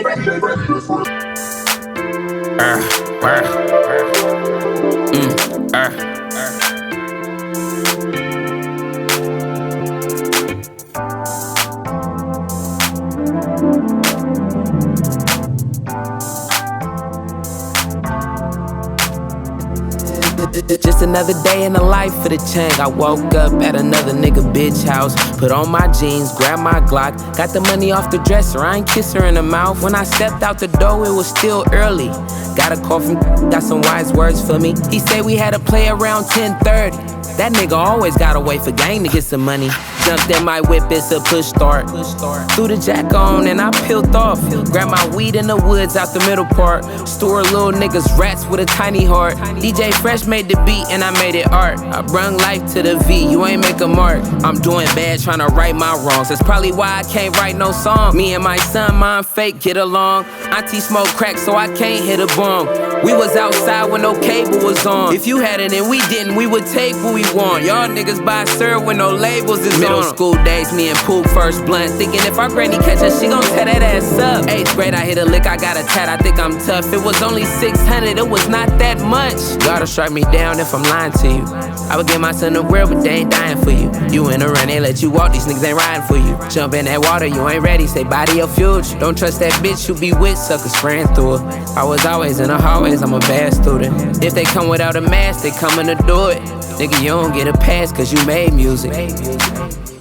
Just another day in the life of the Chang. I woke up at another nigga bitch house, put on my jeans, grabbed my Glock, got the money off the dresser, I ain't kiss her in the mouth. When I stepped out the door, it was still early. Got a call from got some wise words for me. He said we had to play around 10:30. That nigga always gotta wait for gang to get some money. Jumped in my whip, it's a push start. Threw the jack on and I peeled off. Grabbed my weed in the woods out the middle part. Store little niggas rats with a tiny heart. DJ Fresh made the beat and I made it art. I brung life to the V, you ain't make a mark. I'm doing bad trying to right my wrongs. That's probably why I can't write no song. Me and my son, mine fake, get along. Auntie smoke crack so I can't hit a bong. We was outside when no cable was on. If you had it and we didn't, we would take what we want. Y'all niggas buy syrup when no labels is on. Middle school days, me and Poop first blunt. Thinking if our granny catch us, she gon' tear that ass up. 8th grade, I hit a lick, I got a tat, I think I'm tough. It was only 600, it was not that much. God'll strike me down if I'm lying to you. I would give my son the world, but they ain't dying for you. You in the run, they let you walk, these niggas ain't riding for you. Jump in that water, you ain't ready, say bye to your future. Don't trust that bitch you be with, suckers spraying through it. I was always in the hallways, I'm a bad student. If they come without a mask, they coming to do it. Nigga, you don't get a pass cause you made music.